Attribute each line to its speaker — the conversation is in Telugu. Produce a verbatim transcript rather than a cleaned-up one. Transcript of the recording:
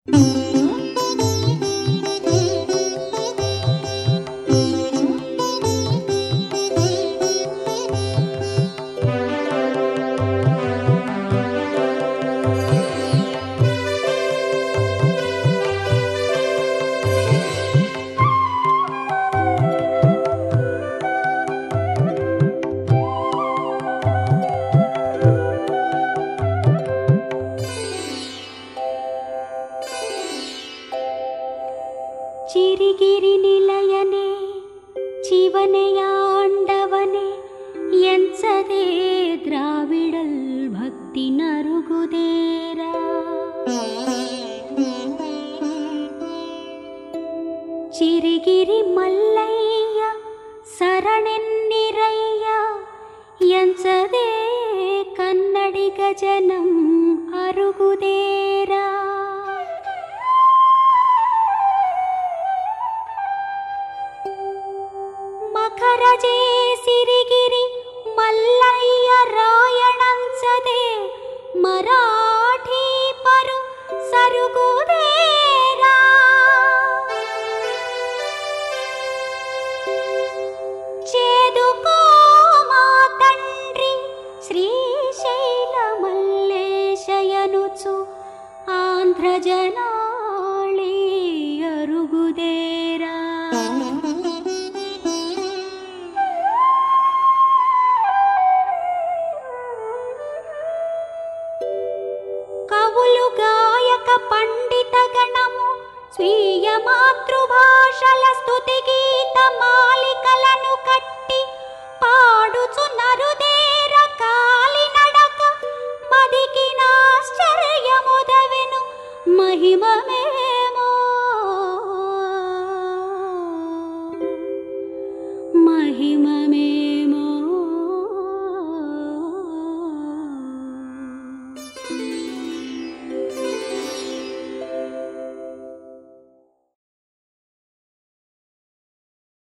Speaker 1: ಚಿರಿಗಿರಿ ನಿಲಯನೆ ಶಿವನೆಯಾಂಡವನೆ ಎಂಚದೆ ದ್ರಾವಿಡಲ್ ಭಕ್ತಿ ನರುಗುದೇರ ಚಿರಿಗಿರಿ ಮಲ್ಲಯ್ಯ ಸರಣೆನ್ನಿರಯ್ಯ ಎಂಚದೆ ಕನ್ನಡಿಗ ಜನಂ ಅರುಗುದೇರ ಮಕರಜೆ ಸಿರಿಗಿರಿ ಮಲ್ಲಯ್ಯ ರಾಯಣಂಚದೆ ಮರಾಠಿ ಪರು ಸರುಗುದೇರ చేదుకో మా తండ్రి శ్రీశైల మల్లేశయనుచు ఆంధ్రజనాళి అరుగుదేరా కవులు గాయక పండిత గణము స్వీయ మాతృభాషల స్తుతి గీత మాలికలను కట్టి పాడుచు నరుదేర కాలి నడక మదికి నాశ్చర్యముదవెను మహిమమేమో మహిమమే